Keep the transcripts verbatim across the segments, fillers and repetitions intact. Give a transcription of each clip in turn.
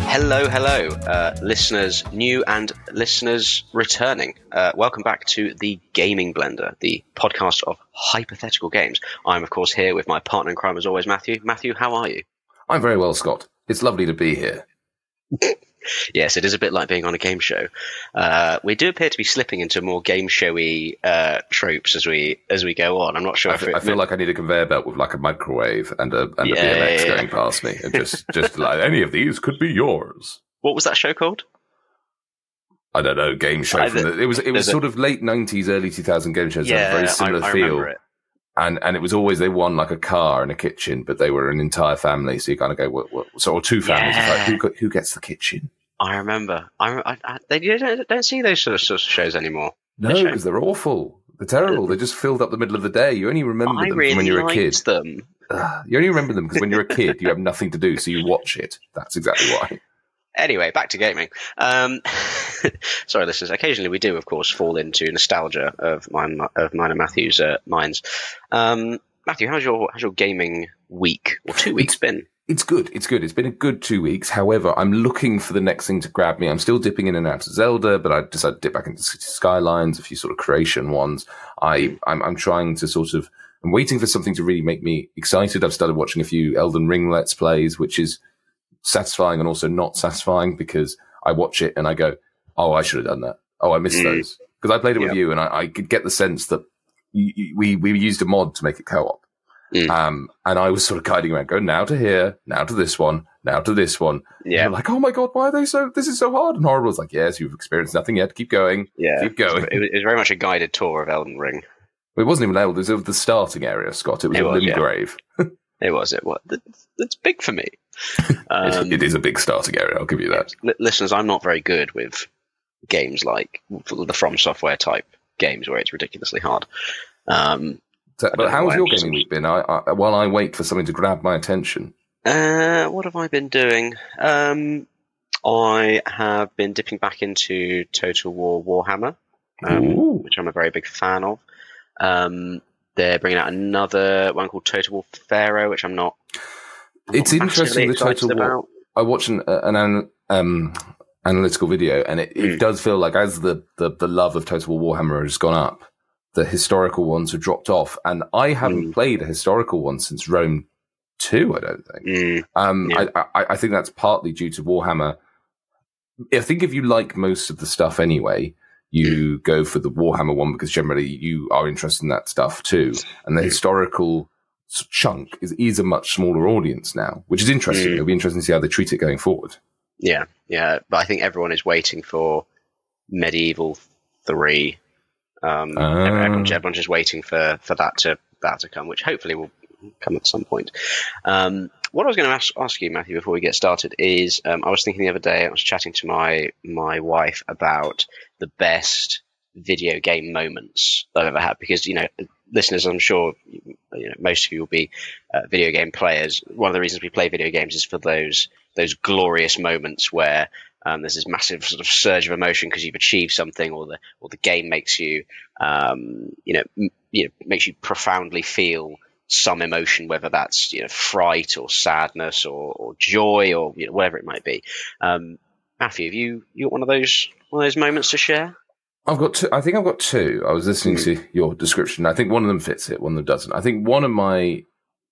Hello, hello, uh, listeners new and listeners returning. Uh, welcome back to the Gaming Blender, the podcast of hypothetical games. I'm, of course, here with my partner in crime, as always, Matthew. Matthew, how are you? I'm very well, Scott. It's lovely to be here. Yes, it is a bit like being on a game show. Uh, we do appear to be slipping into more game showy uh, tropes as we as we go on. I'm not sure I, if f- it, I feel like I need a conveyor belt with like a microwave and a, and Yeah, a B M X yeah, yeah. going past me, and just just like any of these could be yours. What was that show called? I don't know, game show. I- From the, it was it was there's a- sort of late nineties, early two thousand game shows. They had Yeah, a very similar I, I feel, remember it. and and it was always they won like a car and a kitchen, but they were an entire family. So you kind of go, what, what, so or two families. It's like Yeah. who got, who gets the kitchen? I remember. I, I, I they don't, don't see those sort of, sort of shows anymore. No, They because they're awful. They're terrible. They just filled up the middle of the day. You only remember I them really from when you're a liked kid. them. Ugh, you only remember them because when you're a kid, you have nothing to do, so you watch it. That's exactly why. Anyway, back to gaming. Um, sorry, listeners. Occasionally, we do, of course, fall into nostalgia of mine, of mine and Matthew's uh, minds. Um, Matthew, how's your how's your gaming week or two weeks been? It's good. It's good. It's been a good two weeks. However, I'm looking for the next thing to grab me. I'm still dipping in and out of Zelda, but I decided to dip back into City Skylines, a few sort of creation ones. I, I'm, I'm trying to sort of, I'm waiting for something to really make me excited. I've started watching a few Elden Ring Let's Plays, which is satisfying and also not satisfying because I watch it and I go, oh, I should have done that. Oh, I missed Mm. those. Because I played it Yeah. with you and I, I could get the sense that you, you, we, we used a mod to make it co-op. Mm. Um, and I was sort of guiding around, go now to here, now to this one, now to this one. Yeah, You're like, oh my God, why are they so, this is so hard and horrible. It's like, yes, you've experienced nothing yet. Keep going. yeah. Keep going. It was, it was very much a guided tour of Elden Ring. It wasn't even Elden, it was of the starting area, Scott. It was It a was, yeah. Limgrave. It was. It was. It's, it's big for me. Um, it, it is a big starting area, I'll give you that. li- listeners, I'm not very good with games like the From Software type games where it's ridiculously hard. Um, So, don't but know how's why your I'm just- gaming week been? I, I, while I wait for something to grab my attention. Uh, what have I been doing? Um, I have been dipping back into Total War Warhammer, um, Ooh. which I'm a very big fan of. Um, they're bringing out another one called Total War Pharaoh, which I'm not. I'm It's not interesting, the massively excited Total War. about. I watched an, uh, an an um, analytical video, and it, it Mm. does feel like as the, the, the love of Total War Warhammer has gone up, the historical ones have dropped off. And I haven't Mm. played a historical one since Rome two, I don't think. Mm, Um, Yeah. I, I, I think that's partly due to Warhammer. I think if you like most of the stuff anyway, you go for the Warhammer one because generally you are interested in that stuff too. And the Mm. historical s- chunk is, is a much smaller audience now, which is interesting. Mm. It'll be interesting to see how they treat it going forward. yeah, yeah, but I think everyone is waiting for Medieval three. Um, Ah. everyone's, everyone's just waiting for, for that to that to come, which hopefully will come at some point. Um, what I was going to ask, ask you, Matthew, before we get started, is um, I was thinking the other day, I was chatting to my my wife about the best video game moments that I've ever had, because, you know, listeners, I'm sure, you know, most of you will be uh, video game players. One of the reasons we play video games is for those those glorious moments where um, there's this massive sort of surge of emotion because you've achieved something, or the or the game makes you, um, you know, m- you know, makes you profoundly feel some emotion, whether that's, you know, fright or sadness or, or joy or, you know, whatever it might be. Um, Matthew, have you you got one of those one of those moments to share? I've got two. I think I've got two. I was listening Hmm. to your description. I think one of them fits it, one of them doesn't. I think one of my,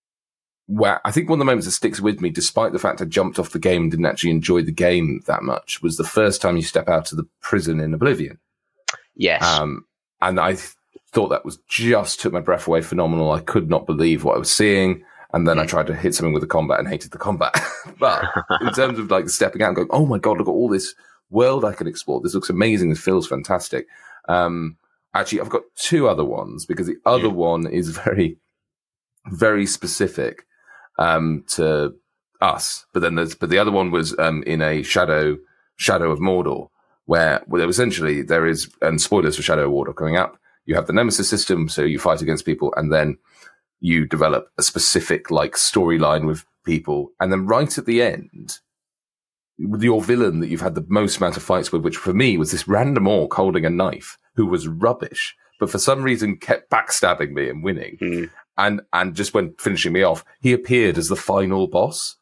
well, I think one of the moments that sticks with me, despite the fact I jumped off the game and didn't actually enjoy the game that much, was the first time you step out of the prison in Oblivion. Yes. Um, and I th- thought that was just took my breath away, phenomenal. I could not believe what I was seeing. And then I tried to hit something with the combat and hated the combat. But in terms of like stepping out and going, oh my God, look at all this world I can explore. This looks amazing. This feels fantastic. Um, actually, I've got two other ones because the other Mm. one is very, very specific um, to us. But then there's, but the other one was um, in a Shadow, Shadow of Mordor, where, where essentially there is, and spoilers for Shadow of Mordor coming up, you have the Nemesis system, so you fight against people, and then you develop a specific like storyline with people, and then right at the end, with your villain that you've had the most amount of fights with, which for me was this random orc holding a knife who was rubbish, but for some reason kept backstabbing me and winning, Mm. and and just when finishing me off, he appeared as the final boss.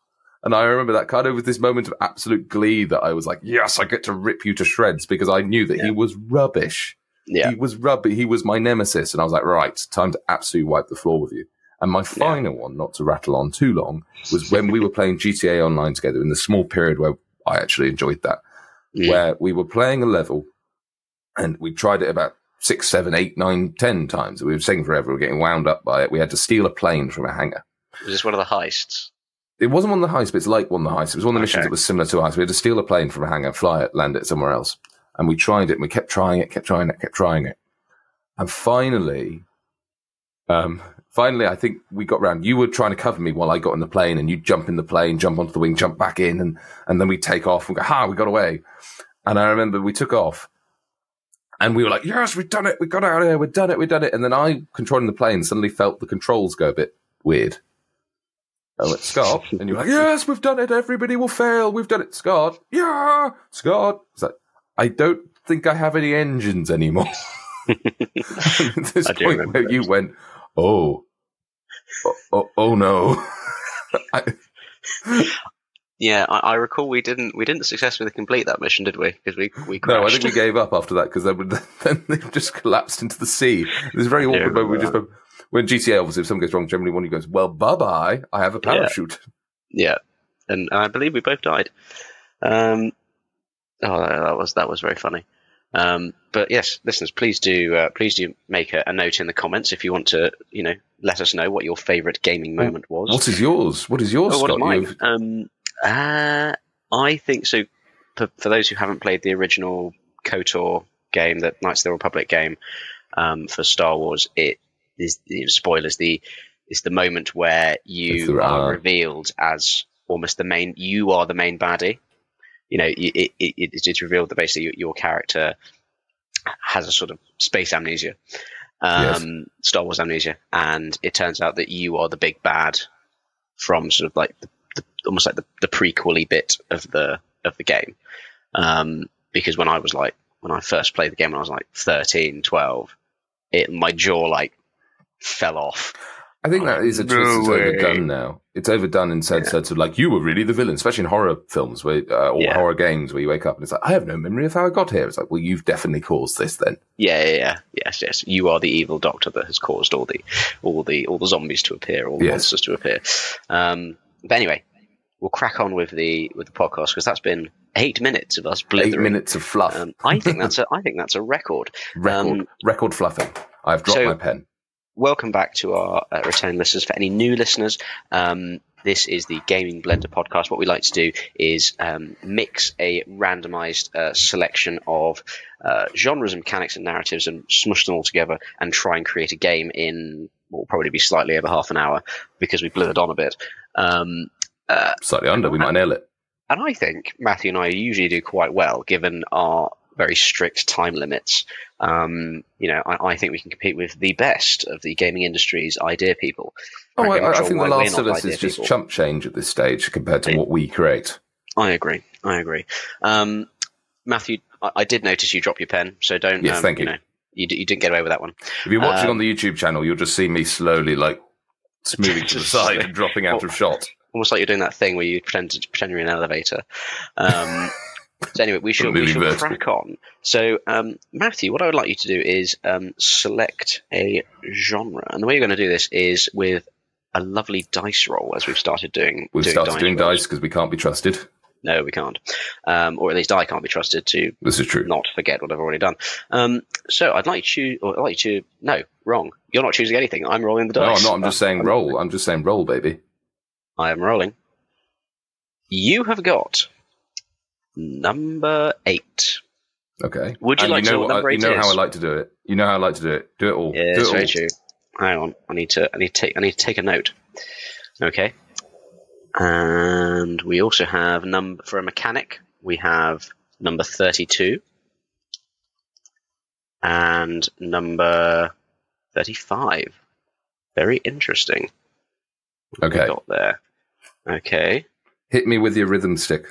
And I remember that kind of with this moment of absolute glee that I was like, yes, I get to rip you to shreds because I knew that yeah. he was rubbish. Yeah. He was rubbish. He was my nemesis. And I was like, right, time to absolutely wipe the floor with you. And my final yeah. one, not to rattle on too long, was when we were playing G T A Online together in the small period where I actually enjoyed that, mm. where we were playing a level and we tried it about six, seven, eight, nine, ten times. We were sitting forever. We were getting wound up by it. We had to steal a plane from a hangar. Was this one of the heists? It wasn't one of the heists, but it's like one of the heists. It was one of the missions okay. that was similar to a heist. We had to steal a plane from a hangar, fly it, land it somewhere else. And we tried it, and we kept trying it, kept trying it, kept trying it. And finally, um, finally, I think we got round. You were trying to cover me while I got in the plane, and you jump in the plane, jump onto the wing, jump back in, and, and then we take off and go, ha, we got away. And I remember we took off, and we were like, yes, we've done it, we got out of here, we've done it, we've done it. And then I, controlling the plane, suddenly felt the controls go a bit weird. I went, Scott, and you're like, yes, we've done it, everybody will fail, we've done it, Scott, yeah, Scott. It's like, I don't think I have any engines anymore. At this point where you went, oh, oh, oh, oh no. I, yeah, I, I recall we didn't we didn't successfully complete that mission, did we? Because we we crashed. No, I think we gave up after that because then, then they just collapsed into the sea. It was very awkward moment. We just went, when G T A, obviously, if something goes wrong, generally one of you goes, well, bye-bye, I have a parachute. Yeah, yeah. And I believe we both died. Um, oh, that was that was very funny. Um, but yes, listeners, please do uh, please do make a, a note in the comments if you want to, you know, let us know what your favourite gaming moment was. What is yours? What is yours, oh, what Scott? Is mine? Um, uh, I think so. For, for those who haven't played the original KOTOR game, that Knights of the Republic game um, for Star Wars, it is, you know, spoilers. The is the moment where you the, are uh, revealed as almost the main. You are the main baddie. You know, it, it, it, it's revealed that basically your, your character has a sort of space amnesia, um, yes. Star Wars amnesia, and it turns out that you are the big bad from sort of like the, the almost like the, the prequel-y bit of the of the game. Um, because when I was like when I first played the game when I was like thirteen, twelve, it my jaw like fell off. I think that is a twist that's overdone now. It's overdone in sense yeah. of like, you were really the villain, especially in horror films where, uh, or yeah. horror games where you wake up and it's like, I have no memory of how I got here. It's like, well, you've definitely caused this then. Yeah, yeah, yeah. Yes, yes. You are the evil doctor that has caused all the all the, all the zombies to appear, all the yes. monsters to appear. Um, but anyway, we'll crack on with the with the podcast because that's been eight minutes of us blithering. Eight minutes of fluff. Um, I think that's a I think that's a record. Record, um, record fluffing. I've dropped so, my pen. Welcome back to our uh, returning listeners. For any new listeners, um, this is the Gaming Blender podcast. What we like to do is um, mix a randomized uh, selection of uh, genres and mechanics and narratives and smush them all together and try and create a game in what will probably be slightly over half an hour because we blithered on a bit. Um, uh, slightly under, we might nail it. And I think Matthew and I usually do quite well given our very strict time limits. Um, you know, I, I think we can compete with the best of the gaming industry's idea people. Oh, I, I sure think The Last of Us is just people. chump change at this stage compared to I, what we create. I agree. I agree. Um, Matthew, I, I did notice you dropped your pen, so don't. Yes, um, thank you. You, know, you, you didn't get away with that one. If you're watching um, on the YouTube channel, you'll just see me slowly, like, smoothing to the side and dropping out of shot. Almost like you're doing that thing where you pretend to pretend you're in an elevator. Um, So anyway, we shall, we shall crack on. So, um, Matthew, what I would like you to do is um, select a genre. And the way you're going to do this is with a lovely dice roll, as we've started doing. We've doing started dice doing rolls. dice because we can't be trusted. No, we can't. Um, or at least I can't be trusted to this is true. not forget what I've already done. Um, so I'd like you, or I'd like you to, no, wrong. You're not choosing anything. I'm rolling the dice. No, I'm not. I'm just saying roll. I'm just saying roll, baby. I am rolling. You have got... Number eight. Okay. Would you and like you know to know what number I, eight You know is? how I like to do it. You know how I like to do it. Do it all. Yeah, do it's it very all. true. Hang on. I need to. I need to take. I need to take a note. Okay. And we also have number for a mechanic. We have number thirty-two and number thirty-five. Very interesting. What okay. We got there. Okay. Hit me with your rhythm stick.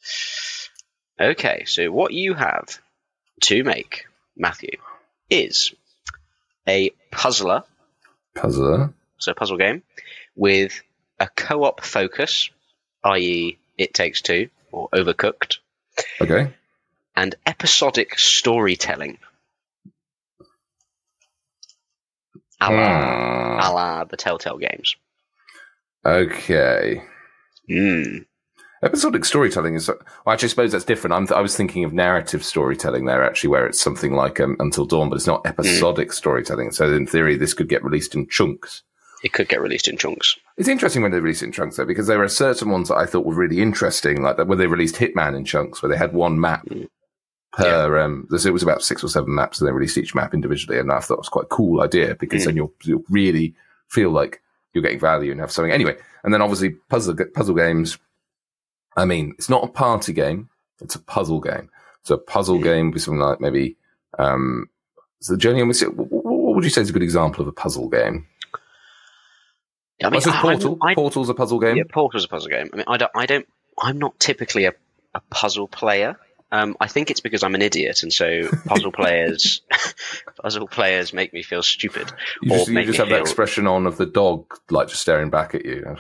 Okay, so what you have to make, Matthew, is a puzzler. Puzzler. So a puzzle game with a co-op focus that is. It Takes Two, or Overcooked. Okay. And episodic storytelling. A la, Hmm. a la the Telltale games. Okay. Mm. Episodic storytelling is, well, actually, I suppose that's different. I'm, I was thinking of narrative storytelling there, actually, where it's something like um, Until Dawn, but it's not episodic mm. storytelling. So in theory, this could get released in chunks. It could get released in chunks. It's interesting when they release it in chunks, though, because there are certain ones that I thought were really interesting, like that when they released Hitman in chunks, where they had one map mm. per, yeah. um, it was about six or seven maps, and they released each map individually, and I thought it was quite a cool idea, because mm. then you'll, you'll really feel like you're getting value and have something. Anyway, and then obviously puzzle puzzle games. I mean, it's not a party game; it's a puzzle game. So a puzzle mm. game would be something like maybe. Um, so the Journey. What would you say is a good example of a puzzle game? I mean, I Portal. I, I, Portal's a puzzle game. Yeah, Portal's a puzzle game. I mean, I don't. I don't. I'm not typically a, a puzzle player. Um, I think it's because I'm an idiot, and so puzzle players, puzzle players make me feel stupid. You or just, make you just me have feel... that expression on of the dog, like just staring back at you.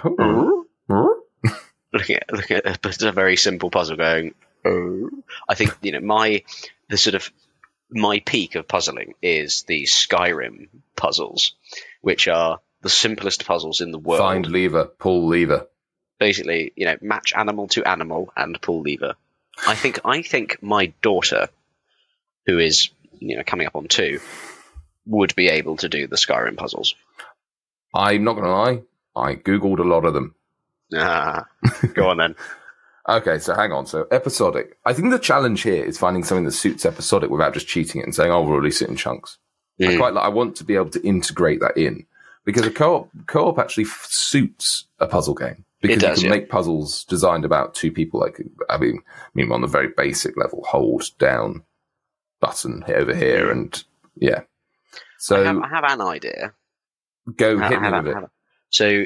looking at looking at a very simple puzzle, going. Oh. I think you know my the sort of my peak of puzzling is the Skyrim puzzles, which are the simplest puzzles in the world. Find lever, pull lever. Basically, you know, match animal to animal and pull lever. I think I think my daughter, who is you know coming up on two, would be able to do the Skyrim puzzles. I'm not going to lie. I googled a lot of them. Ah, go on then. Okay, so hang on. So episodic. I think the challenge here is finding something that suits episodic without just cheating it and saying, "Oh, we'll release it in chunks." Mm. I quite like. I want to be able to integrate that in. Because a co-op, co-op actually f- suits a puzzle game. Because it does, you can yeah. make puzzles designed about two people. Like, I mean, I mean, on the very basic level, hold down button over here, and yeah. So I have, I have an idea. Go I, hit I me have, with have, it. So,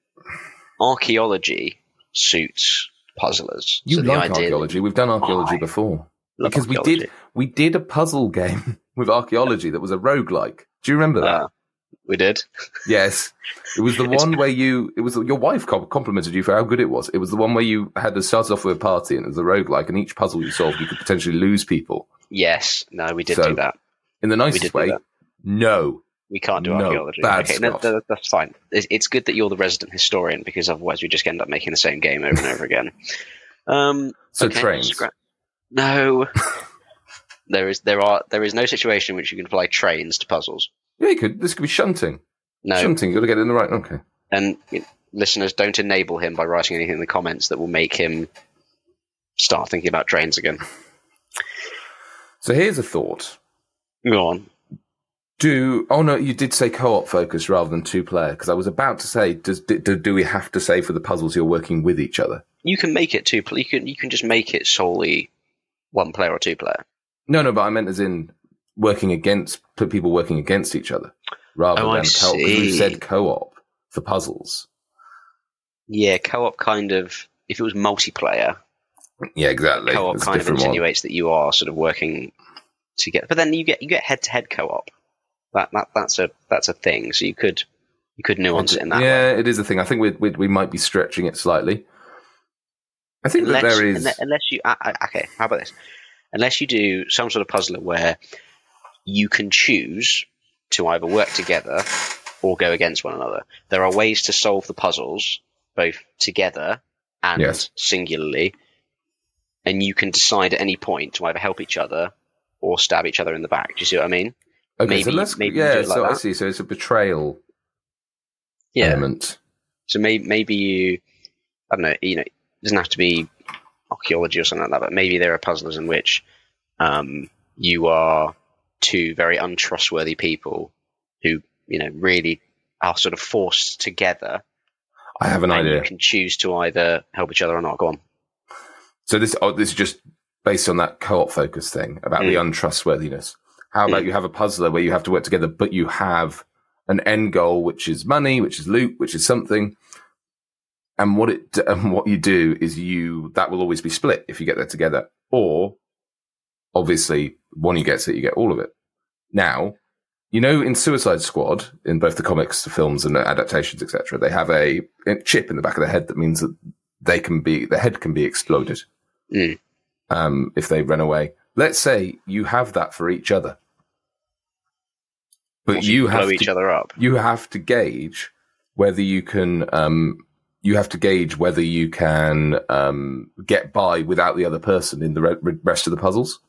archaeology suits puzzlers. You so like the archaeology? We've done archaeology oh, before because archaeology. we did we did a puzzle game with archaeology that was a roguelike. Do you remember that? Uh, We did. Yes. It was the one where you, it was your wife complimented you for how good it was. It was the one where you had to start off with a party and it was a roguelike, and each puzzle you solved, you could potentially lose people. Yes. No, we did so, do that. In the nicest way, no. We can't do no, archaeology. Bad okay, stuff. No, that's fine. It's good that you're the resident historian, because otherwise we just end up making the same game over and over again. Um, so okay, trains. Scra- no. there is there are there is no situation in which you can apply trains to puzzles. Yeah, you could. This could be shunting. No. Shunting, you've got to get it in the right. Okay. And you know, listeners, don't enable him by writing anything in the comments that will make him start thinking about trains again. So here's a thought. Go on. Do oh no, you did say co-op focus rather than two player, because I was about to say, does do, do we have to say for the puzzles you're working with each other? You can make it two. You can you can just make it solely one player or two player. No, no, but I meant as in working against people working against each other rather oh, than I co-op. Because we said co-op for puzzles. Yeah, co-op kind of. If it was multiplayer, yeah, exactly. Co-op it's kind of insinuates one. that you are sort of working together. But then you get you get head-to-head co-op. That that that's a that's a thing. So you could you could nuance it in that yeah, way. It is a thing. I think we we we might be stretching it slightly. I think unless, that there is unless you uh, okay. How about this? Unless you do some sort of puzzler where you can choose to either work together or go against one another. There are ways to solve the puzzles both together and yes. singularly, and you can decide at any point to either help each other or stab each other in the back. Do you see what I mean? Okay, maybe, so let's maybe yeah. do it like so that. I see. So it's a betrayal yeah. element. So maybe maybe you I don't know. You know, it doesn't have to be archaeology or something like that, but maybe there are puzzlers in which um, you are two very untrustworthy people who, you know, really are sort of forced together. I have an and idea. You can choose to either help each other or not. Go on. So this oh, this is just based on that co-op focus thing about mm. the untrustworthiness. How about mm. you have a puzzler where you have to work together, but you have an end goal, which is money, which is loot, which is something. And what it and what you do is you that will always be split if you get there together, or obviously one you gets it, you get all of it. Now, you know, in Suicide Squad, in both the comics, the films, and the adaptations, et cetera, they have a, a chip in the back of their head that means that they can be the head can be exploded Mm. um, if they run away. Let's say you have that for each other, but Also, you blow have each to, other up. you have to gauge whether you can. Um, you have to gauge whether you can um, get by without the other person in the re- rest of the puzzles.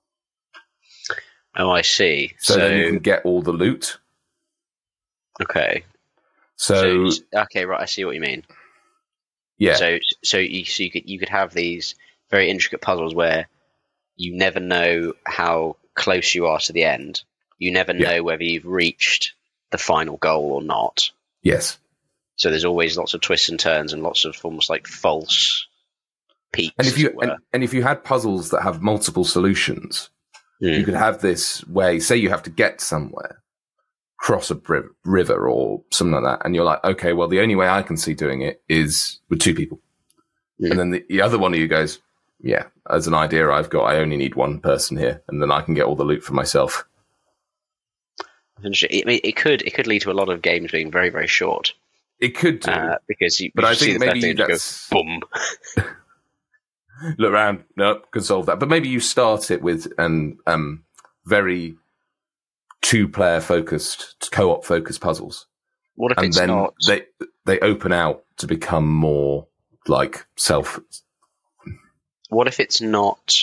Oh, I see. So, So, then you can get all the loot. okay. So, So, okay, right. I see what you mean. yeah, So, so you, so you could you could have these very intricate puzzles where you never know how close you are to the end. You never Yeah. know whether you've reached the final goal or not. yes. So there's always lots of twists and turns and lots of almost like false peaks. And if as you it were. and, and if you had puzzles that have multiple solutions, Mm. you could have this way. Say you have to get somewhere, cross a bri- river or something like that, and you're like, okay, well, the only way I can see doing it is with two people. Mm. And then the, the other one of you goes, yeah, as an idea I've got, I only need one person here, and then I can get all the loot for myself. I mean, it could it could lead to a lot of games being very very short. It could do, Uh, because you, but you I see think the first maybe thing and you that's go boom. look around. Nope, can solve that. But maybe you start it with an um, very two-player focused, co-op focused puzzles, What if and it's then not? they they open out to become more like self. What if it's not?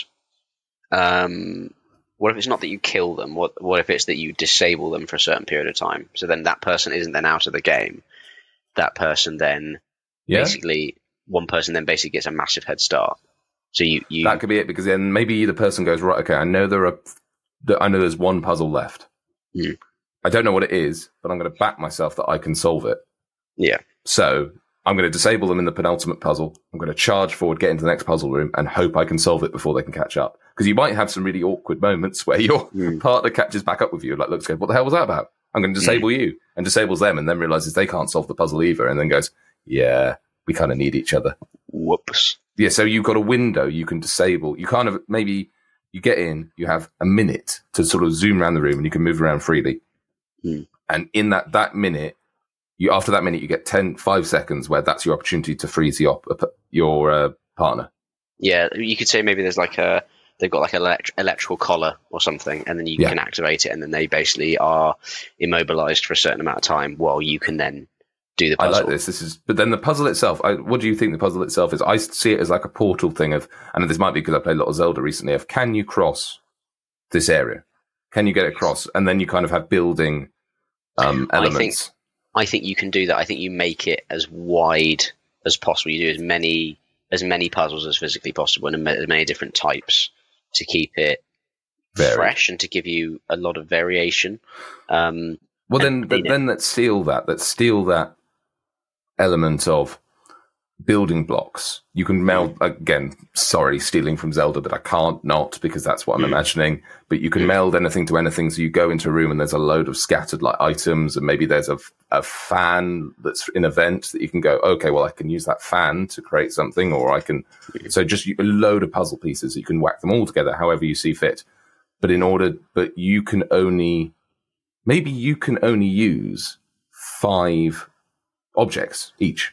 Um, what if it's not that you kill them? What What if it's that you disable them for a certain period of time? So then that person isn't then out of the game. That person then Yeah, basically one person then basically gets a massive head start. So you you that could be it. Because then maybe the person goes, right, okay, I know there are, I know there's one puzzle left. Mm. I don't know what it is, but I'm going to back myself that I can solve it. yeah So I'm going to disable them in the penultimate puzzle. I'm going to charge forward, get into the next puzzle room, and hope I can solve it before they can catch up. Because you might have some really awkward moments where your Mm. partner catches back up with you, like looks, goes, "What the hell was that about?" I'm going to disable you, and disables them, and then realizes they can't solve the puzzle either, and then goes, "Yeah, we kind of need each other." whoops. Yeah, so you've got a window you can disable. You kind of maybe you get in, you have a minute to sort of zoom around the room, and you can move around freely. Mm. And in that that minute. You, after that minute, you get ten, five seconds where that's your opportunity to freeze your, your uh, partner. Yeah, you could say maybe there's like a they've got like an elect- electrical collar or something, and then you Yeah. can activate it, and then they basically are immobilized for a certain amount of time while you can then do the I puzzle. like this. This is, but then the puzzle itself. I, what do you think the puzzle itself is? I see it as like a portal thing of, and this might be because I played a lot of Zelda recently. Of can you cross this area? Can you get across? And then you kind of have building um, I think- elements. I think you can do that. I think you make it as wide as possible. You do as many as many puzzles as physically possible, and as many different types to keep it Varied. fresh and to give you a lot of variation. Um, Well, then, and then, in it- then let's steal that. Let's steal that element of building blocks. You can meld, again, sorry, stealing from Zelda, but I can't not because that's what I'm Mm. imagining. But you can Mm. meld anything to anything. So you go into a room and there's a load of scattered like items, and maybe there's a, a fan that's in a vent that you can go, okay, well, I can use that fan to create something, or I can. So just a load of puzzle pieces. You can whack them all together however you see fit. But in order, but you can only, maybe you can only use five objects each.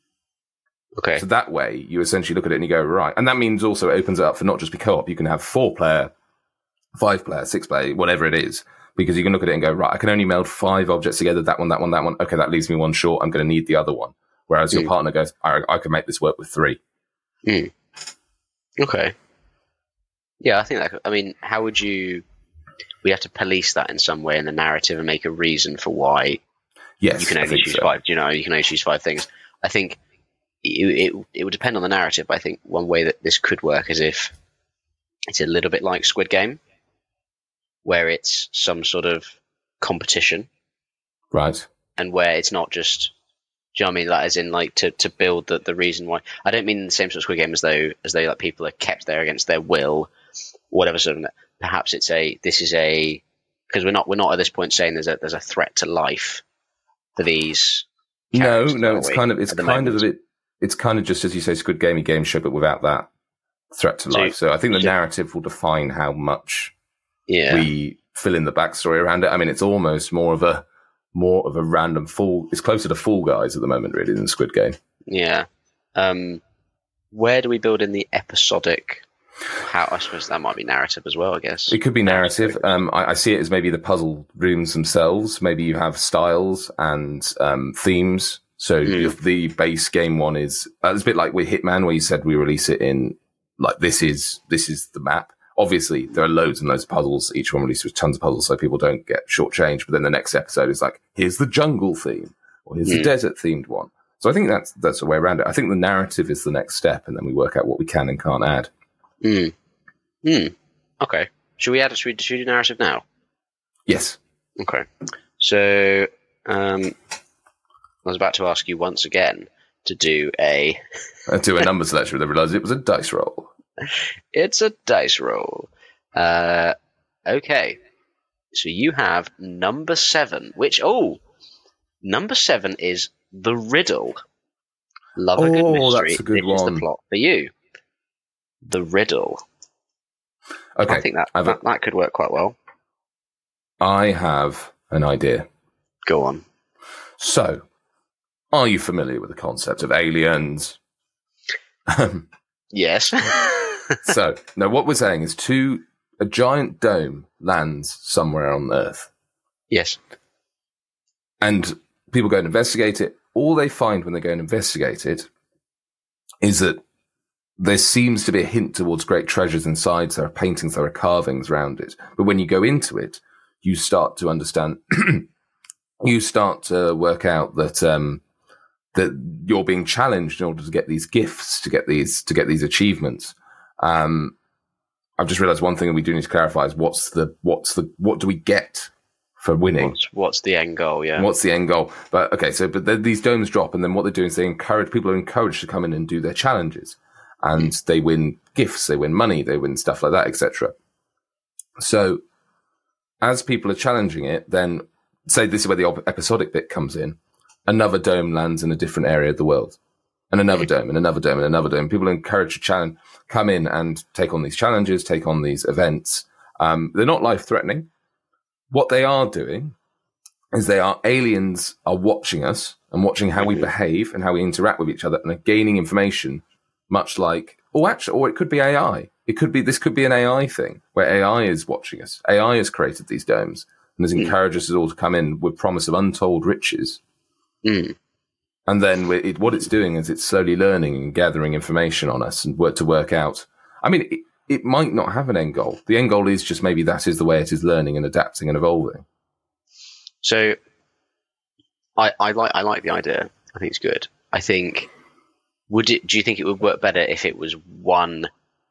okay. So that way, you essentially look at it and you go, right. And that means also it opens it up for not just be co-op. You can have four player, five player, six player, whatever it is, because you can look at it and go, right, I can only meld five objects together. That one, that one, that one. Okay, that leaves me one short. I'm going to need the other one. Whereas your Mm. partner goes, I, I can make this work with three. Mm. Okay. Yeah, I think that. I mean, how would you? We have to police that in some way in the narrative and make a reason for why Yes, you can I only think choose so. five. You know, you can only choose five things. I think it, it it would depend on the narrative. But I think one way that this could work is if it's a little bit like Squid Game, where it's some sort of competition Right. and where it's not just. Do you know what I mean? Like, as in, like to, to build the, the reason why. I don't mean the same sort of Squid Game as though as though like people are kept there against their will, whatever sort of. Perhaps it's a this is a because we're not we're not at this point saying there's a there's a threat to life for these. No, characters, no, are it's we, kind of, it's at the kind of a moment? bit, it's kind of just as you say, Squid Gamey game show, but without that threat to So- life. So I think the so- narrative will define how much Yeah, we fill in the backstory around it. I mean, it's almost more of a, more of a random Fall. It's closer to Fall Guys at the moment, really, than Squid Game. yeah. Um, where do we build in the episodic? How I suppose that might be narrative as well. I guess it could be narrative. Um, I, I see it as maybe the puzzle rooms themselves. Maybe you have styles and um, themes. So mm. if the base game one is, uh, it's a bit like with Hitman, where you said we release it in like this is this is the map. Obviously, there are loads and loads of puzzles. Each one released with tons of puzzles, so people don't get shortchanged. But then the next episode is like, here's the jungle theme, or here's mm. the desert themed one. So I think that's that's the way around it. I think the narrative is the next step, and then we work out what we can and can't add. Hmm. Hmm. Okay. Should we add? Should we, should we do narrative now? Yes. Okay. So, um, I was about to ask you once again to do a uh, do a number selection. Then realised it was a dice roll. It's a dice roll. Uh, okay. So you have number seven, which oh, number seven is the riddle. Love a good oh, mystery. That's a good this one. is the plot for you. The riddle. Okay, I think that, that, a, that could work quite well. I have an idea. Go on. So, are you familiar with the concept of aliens? Yes. So, now what we're saying is two, a giant dome lands somewhere on Earth. Yes. And people go and investigate it. All they find when they go and investigate it is that there seems to be a hint towards great treasures inside. There are paintings, there are carvings around it. But when you go into it, you start to understand, you start to work out that um, that you're being challenged in order to get these gifts, to get these to get these achievements. Um, I've just realised one thing that we do need to clarify is what's the what's the what do we get for winning? What's, what's the end goal? Yeah. What's the end goal? But okay, so but these domes drop, and then what they're doing is they encourage people are encouraged to come in and do their challenges. And they win gifts, they win money, they win stuff like that, et cetera. So as people are challenging it, then say this is where the episodic bit comes in. Another dome lands in a different area of the world, and another dome, and another dome, and another dome. People are encouraged to challenge, come in and take on these challenges, take on these events. Um, they're not life-threatening. What they are doing is they are aliens are watching us and watching how we behave and how we interact with each other, and are gaining information. Much like, or actually, or it could be A I. It could be, this could be an A I thing where A I is watching us. A I has created these domes and has encouraged us all to come in with promise of untold riches. Mm. And then it, what it's doing is it's slowly learning and gathering information on us and work to work out. I mean, it, it might not have an end goal. The end goal is just maybe that is the way it is learning and adapting and evolving. So I, I like, I like the idea. I think it's good. I think, Would it? Do you think it would work better if it was one,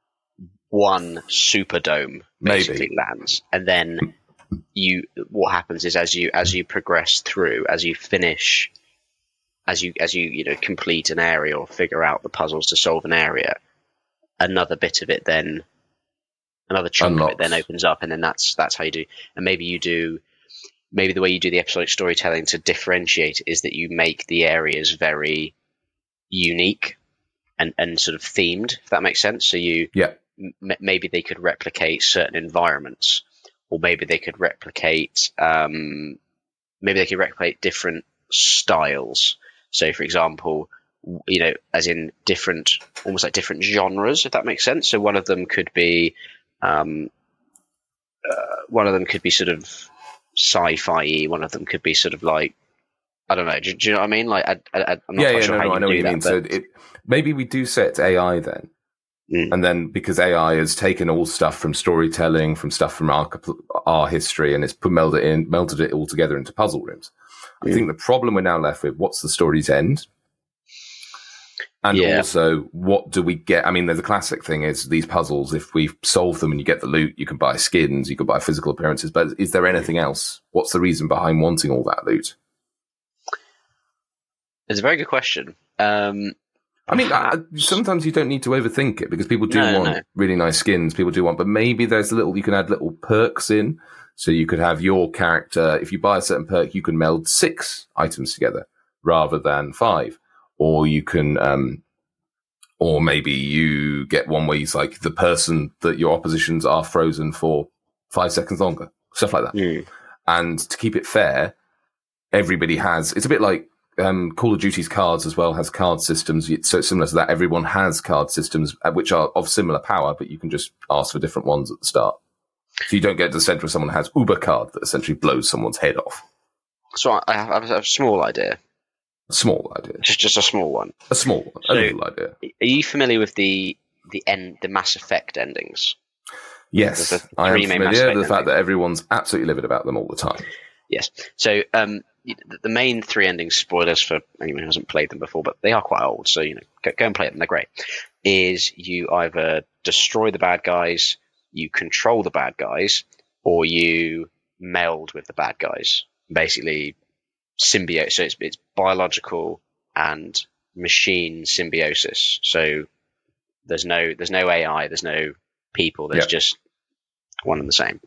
one Superdome basically Maybe. lands, and then you? What happens is as you as you progress through, as you finish, as you as you you know complete an area or figure out the puzzles to solve an area, another bit of it then, another chunk Unlocks. of it then opens up, and then that's that's how you do. And maybe you do. Maybe the way you do the episodic storytelling to differentiate is that you make the areas very unique and, and sort of themed, if that makes sense. So you, yeah, m- maybe they could replicate certain environments, or maybe they could replicate, um, maybe they could replicate different styles. So, for example, you know, as in different, almost like different genres, if that makes sense. So one of them could be, um, uh, one of them could be sort of sci-fi-y. One of them could be sort of like, I don't know. Do, do you know what I mean? Like, I, I, I'm not yeah, quite yeah, sure no, how no, you I know do what you that, mean. but... So it, maybe we do set A I then, mm. and then because A I has taken all stuff from storytelling, from stuff from our our history, and it's put, melded it in, melded it all together into puzzle rooms. Mm. I think the problem we're now left with: what's the story's end, and yeah. also what do we get? I mean, there's a classic thing: is these puzzles. If we solve them and you get the loot, you can buy skins, you can buy physical appearances. But is there anything else? What's the reason behind wanting all that loot? It's a very good question. Um, I mean, I, sometimes you don't need to overthink it because people do no, want no. really nice skins. People do want, but maybe there's a little, you can add little perks in. So you could have your character, if you buy a certain perk, you can meld six items together rather than five. Or you can, um, or maybe you get one where it's like the person that your oppositions are frozen for five seconds longer, stuff like that. Mm. And to keep it fair, everybody has, it's a bit like, um, Call of Duty's cards as well has card systems. So it's similar to that. Everyone has card systems uh, which are of similar power, but you can just ask for different ones at the start. So you don't get to the center where someone has Uber card that essentially blows someone's head off. So I have, I have a small idea. A small idea. Just just a small one. A small one. So, a little idea. Are you familiar with the the end the Mass Effect endings? Yes, the, the I am familiar with the endings. fact that everyone's absolutely livid about them all the time. Yes. So um, the main three endings, spoilers for anyone who hasn't played them before, but they are quite old, so you know, go, go and play them. They're great. Is you either destroy the bad guys, you control the bad guys, or you meld with the bad guys. Basically, symbiote. So it's, it's biological and machine symbiosis. So there's no there's no A I, there's no people, there's yep. just one and the same.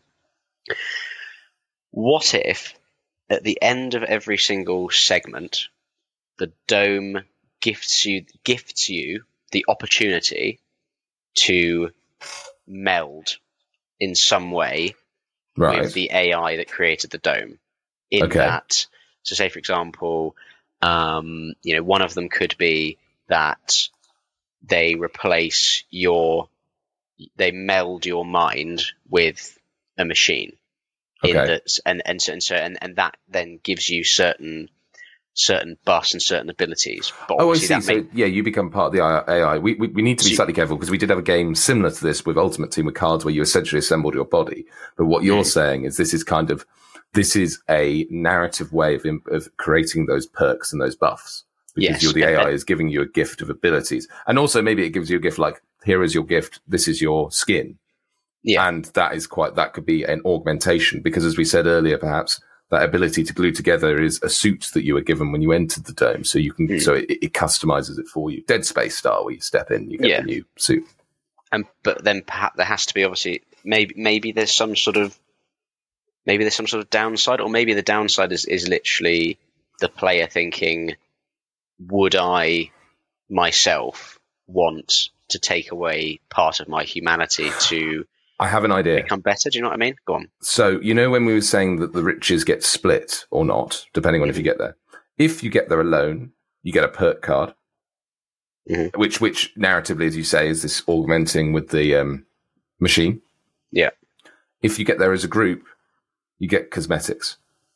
What if at the end of every single segment, the dome gifts you gifts you the opportunity to meld in some way right. with the A I that created the dome? In okay. that, so say for example, um, you know, one of them could be that they replace your, they meld your mind with a machine. Okay. In that, and and so and so and, and that then gives you certain certain buffs and certain abilities. But oh, I see. That so may- yeah, you become part of the A I. We we, we need to be so slightly careful because we did have a game similar to this with Ultimate Team with cards where you essentially assembled your body. But what you're mm. saying is this is kind of this is a narrative way of of creating those perks and those buffs because yes. you're the A I is giving you a gift of abilities, and also maybe it gives you a gift like here is your gift. This is your skin. Yeah. And that is quite, that could be an augmentation because as we said earlier, perhaps that ability to glue together is a suit that you were given when you entered the dome. So you can, mm. so it, it customizes it for you. Dead Space style where you step in, you get yeah. the new suit. And, but then perhaps there has to be obviously, maybe, maybe there's some sort of, maybe there's some sort of downside, or maybe the downside is, is literally the player thinking, would I myself want to take away part of my humanity to, I have an idea. Become better. Do you know what I mean? Go on. So, you know, when we were saying that the riches get split or not, depending on mm-hmm. if you get there, if you get there alone, you get a perk card, mm-hmm. which, which narratively, as you say, is this augmenting with the um, machine. Yeah. If you get there as a group, you get cosmetics.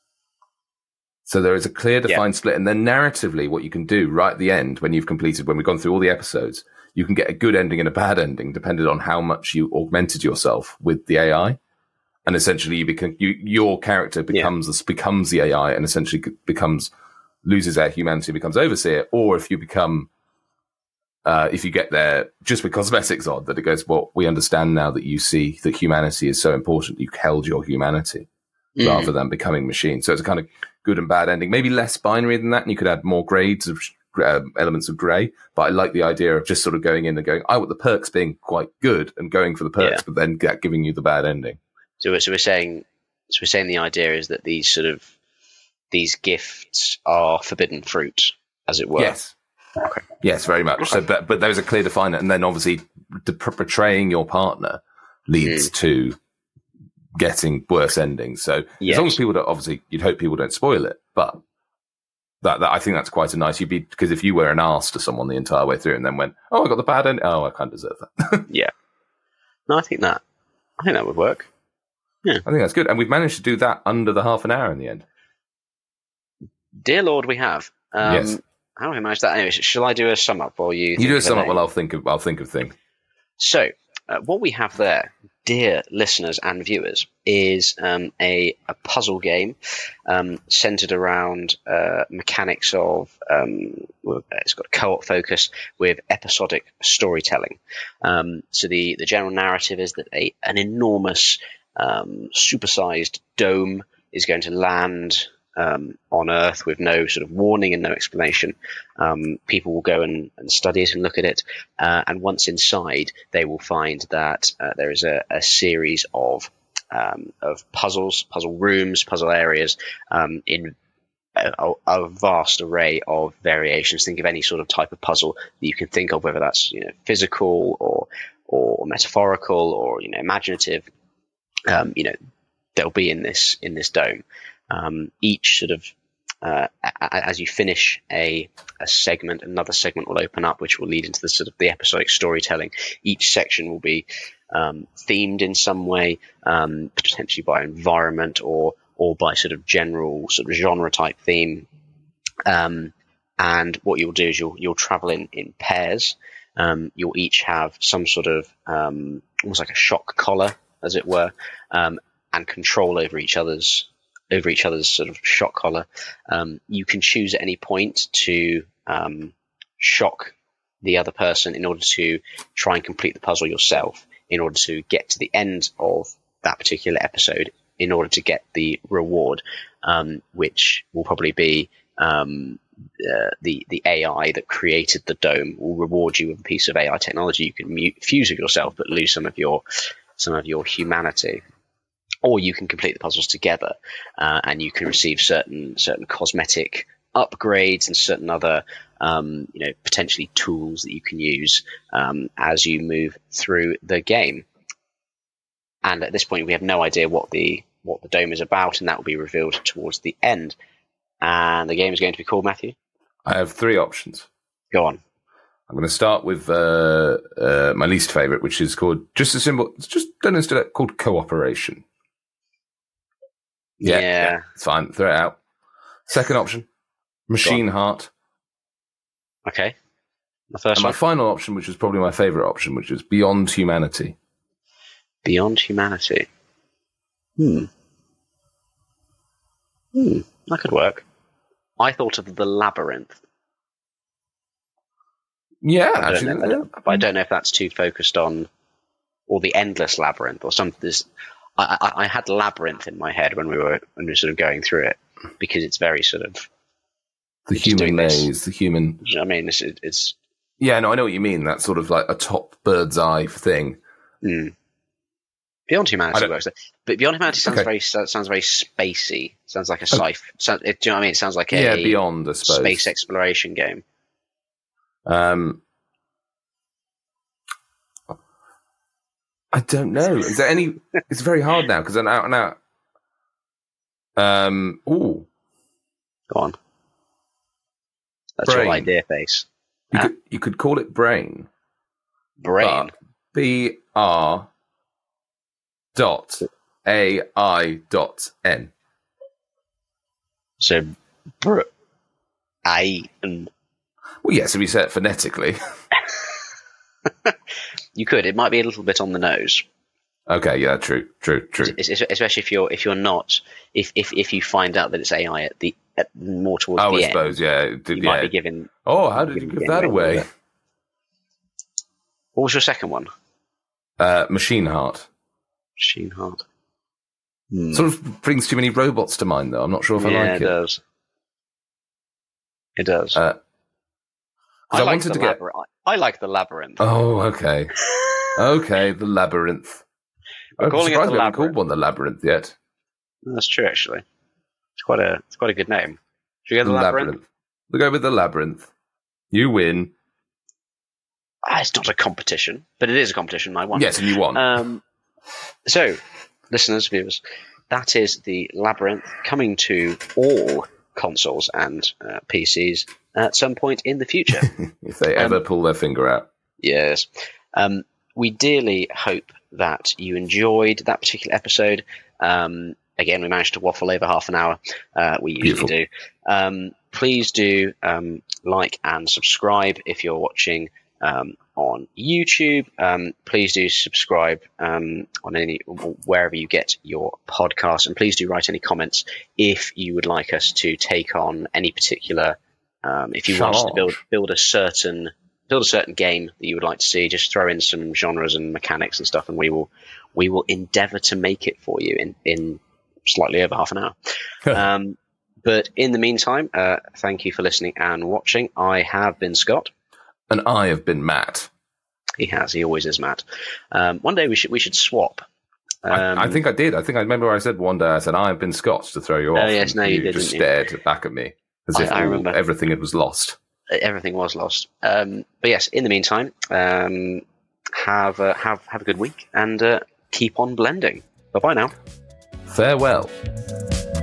So there is a clear defined yeah. split. And then narratively, what you can do right at the end, when you've completed, when we've gone through all the episodes, you can get a good ending and a bad ending, depending on how much you augmented yourself with the A I. And essentially, you become you, your character becomes yeah. becomes the A I, and essentially becomes loses their humanity, becomes Overseer. Or if you become, uh, if you get there just with cosmetics on, that it goes, well, we understand now that you see that humanity is so important, you held your humanity mm. rather than becoming machine. So it's a kind of good and bad ending, maybe less binary than that, and you could add more grades of. Um, elements of grey, but I like the idea of just sort of going in and going, I want the perks being quite good and going for the perks, yeah. but then get, giving you the bad ending. So, so we're saying, so we're saying the idea is that these sort of these gifts are forbidden fruit, as it were. Yes, okay. Yes, very much. Okay. So, but but there's a clear definer, and then obviously the, betraying your partner leads mm. to getting worse endings. So yes. as long as people don't, obviously, you'd hope people don't spoil it, but. That, that I think that's quite a nice. You'd be because if you were an arse to someone the entire way through and then went, oh, I got the bad end. Oh, I can't deserve that. yeah. No, I think that. I think that would work. Yeah, I think that's good, and we've managed to do that under the half an hour in the end. Dear Lord, we have. Um, yes. How do we manage that? Anyway, shall I do a sum up while you? You do a sum up while I'll think of. I'll think of things. So, uh, what we have there, dear listeners and viewers, is um, a, a puzzle game um, centered around uh, mechanics of, um, it's got a co-op focus with episodic storytelling. Um, so the, the general narrative is that a, an enormous um, supersized dome is going to land um, on Earth with no sort of warning and no explanation. Um, people will go and, and study it and look at it. Uh, and once inside, they will find that uh, there is a, a series of um, of puzzles, puzzle rooms, puzzle areas um, in a, a vast array of variations. Think of any sort of type of puzzle that you can think of, whether that's you know physical or or metaphorical or you know imaginative. Um, you know they'll be in this in this dome. Um, each sort of uh, a- as you finish a, a segment, another segment will open up, which will lead into the sort of the episodic storytelling. Each section will be um, themed in some way, um, potentially by environment or or by sort of general sort of genre type theme. Um, and what you'll do is you'll you'll travel in in pairs. Um, you'll each have some sort of um, almost like a shock collar, as it were, um, and control over each other's over each other's sort of shock collar. Um, you can choose at any point to um, shock the other person in order to try and complete the puzzle yourself, in order to get to the end of that particular episode, in order to get the reward, um, which will probably be um, uh, the the A I that created the dome will reward you with a piece of A I technology you can mute, fuse with yourself, but lose some of your some of your humanity. Or you can complete the puzzles together, uh, and you can receive certain certain cosmetic upgrades and certain other um, you know potentially tools that you can use um, as you move through the game. And at this point, we have no idea what the what the dome is about, and that will be revealed towards the end. And the game is going to be called, Matthew? I have three options. Go on. I'm going to start with uh, uh, my least favorite, which is called just a symbol. It's just don't instead of called Cooperation. Yeah, Yeah. yeah, it's fine. Throw it out. Second option, Machine Heart. Okay. The first And one. my final option, which is probably my favorite option, which is Beyond Humanity. Beyond Humanity. Hmm. Hmm. That could work. I thought of The Labyrinth. Yeah, I don't actually, know, I don't- but I don't know if that's too focused on, or the Endless Labyrinth, or something. This, I, I, I had Labyrinth in my head when we were when we were sort of going through it, because it's very sort of. the it's doing human this. maze, the human. You know what I mean, it's, it's Yeah, no, I know what you mean. That's sort of like a top bird's eye thing. hmm. Beyond I Humanity don't- works, but Beyond Humanity sounds Okay. very sounds very spacey. Sounds like a sci. Sound, it, do you know what I mean? It sounds like a Yeah, Beyond, I suppose. space exploration game. Um, I don't know. Is there any? It's very hard now because I'm out and out. Um, ooh, Go on. That's Brain. your idea, face. you Huh? could you could call it Brain. Brain. But B R dot A I dot N. So, br- I and Well, yes, if we say it phonetically. you could. It might be a little bit on the nose, Okay, yeah, true, true, true. Es- es- especially if you're if you're not if if, if you find out that it's A I at the at more towards Oh, the I end. suppose, yeah. it did- You yeah. might be given. Oh, how did you giving give the that game away a away? little bit. What was your second one? Uh, Machine Heart. Machine Heart. Hmm. Sort of brings too many robots to mind, though. I'm not sure if I yeah, like it it. does. It does. Uh, 'cause I, I like wanted the to get- labyrinth. I, I like the labyrinth. Oh, okay. Okay, the Labyrinth. We're I'm calling it surprised the we haven't called Labyrinth. one the Labyrinth yet. That's true, actually. It's quite a it's quite a good name. Should we go to the labyrinth? We'll go with the Labyrinth. You win. Ah, it's not a competition, but it is a competition. I won. Yes, and you won. Um, so, listeners, viewers, that is the Labyrinth coming to all consoles and uh, P Cs at some point in the future. if they ever um, pull their finger out. Yes. Um, we dearly hope that you enjoyed that particular episode. Um, again, we managed to waffle over half an hour. Uh, we usually Beautiful. do. Um, please do um, like and subscribe if you're watching um, on YouTube. Um, please do subscribe um, on any wherever you get your podcasts, and please do write any comments if you would like us to take on any particular. Um, if you want us to build build a certain build a certain game that you would like to see, just throw in some genres and mechanics and stuff, and we will we will endeavour to make it for you in in slightly over half an hour. um, but in the meantime, uh, thank you for listening and watching. I have been Scott. And I have been Matt. He has. He always is Matt. Um, one day we should we should swap. Um, I, I think I did. I think I remember I said one day, I said, I have been Scott to throw you Oh, off. yes, and no, you just didn't, you? stared back at me as I- if I all- remember. everything was lost. everything was lost. Um, but yes, in the meantime, um, have uh, have have a good week and uh, keep on blending. Bye bye now. Farewell.